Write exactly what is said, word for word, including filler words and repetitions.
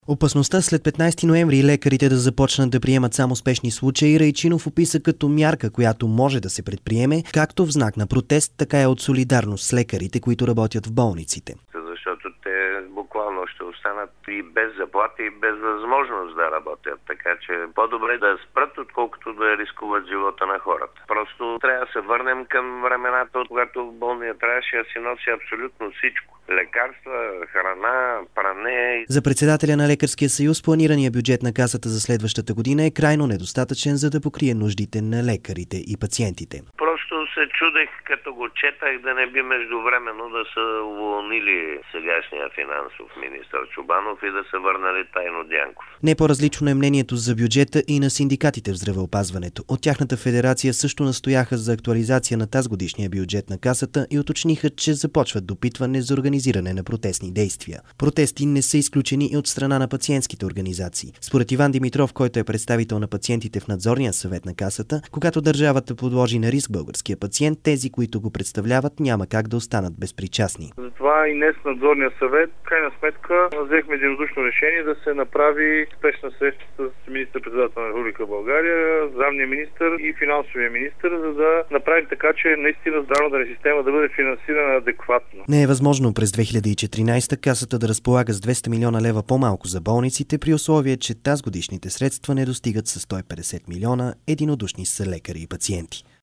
Опасността след петнайсети ноември лекарите да започнат да приемат само спешни случаи Райчинов описа като мярка, която може да се предприеме както в знак на протест, така и от солидарност с лекарите, които работят в болниците. Защото те буквално ще останат и без заплати, и без възможност да работят. Така че по-добре да спрат, отколкото да рискуват живота на хората. Просто трябва да се върнем към времената, от когато болният трябваше да си носи абсолютно всичко. Лекарства, храна, пране. За председателя на Лекарския съюз планирания бюджет на Касата за следващата година е крайно недостатъчен, за да покрие нуждите на лекарите и пациентите. Просто се чудех, като го четах, да не би междувременно да са уволнили сегашния финансов министър Чобанов и да са върнали Тайно Дянков. Не по-различно е мнението за бюджета и на синдикатите в здравеопазването. От тяхната федерация също настояха за актуализация на тазгодишния бюджет на Касата и уточниха, че започват допитване за организиране на протестни действия. Протести не са изключени и от страна на пациентските организации. Според Иван Димитров, който е представител на пациентите в надзорния съвет на Касата, когато държавата подложи на риск българския пациент, тези, които го представляват, няма как да останат безпричастни. Затова и днес надзорния съвет, в крайна сметка, взехме единодушно решение да се направи спешна среща с министър-председател на Република България, здравния министър и финансовия министър, за да направим така, че наистина здравната система да бъде финансирана адекватно. Не е възможно през две хиляди и четиринайсета Касата да разполага с двеста милиона лева по-малко за болниците, при условие, че тазгодишните средства не достигат с сто и петдесет милиона, единодушни са лекари и пациенти.